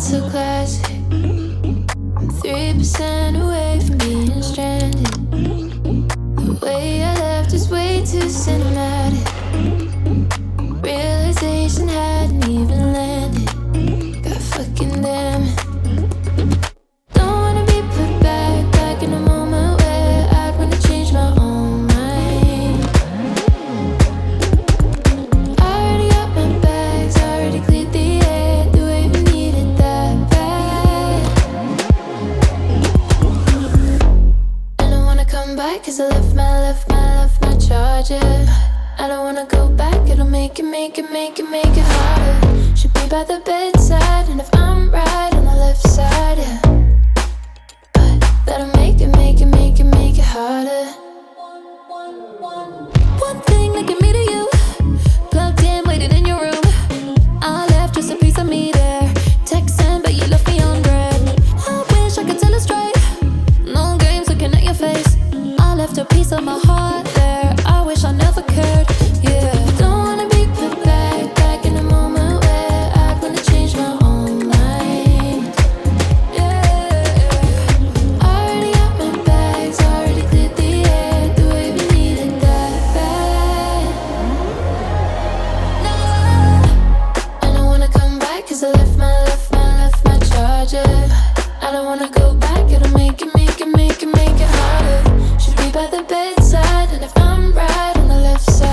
so classic. I'm 3% away from being stranded. The way I left is way too cinematic. Realization hadn't even landed. God fucking damn it. Don't wanna be put back in a moment where I'd wanna change my own mind. I already got my bags, I already cleared the air. Do I even need it that bad? And I wanna come back 'cause I left my charger. I don't wanna go back, it'll make it harder. Should be by the bedside, and if I'm right on the left side, yeah. But that'll make it harder. One thing that get me to you, plugged in, waiting in your room. I left just a piece of me there, texting, but you left me on red. I wish I could tell it straight, no games looking at your face. I left a piece of my heart there, I wish I never cared, yeah. Don't wanna be put back in a moment where I'd wanna change my own mind, yeah. I already got my bags, I already cleared the air. Do I even need it that bad? No. And I wanna come back 'cause I left my charger. I don't wanna go back, it'll make it harder. Should be by the bedside, and if I'm right on the left side,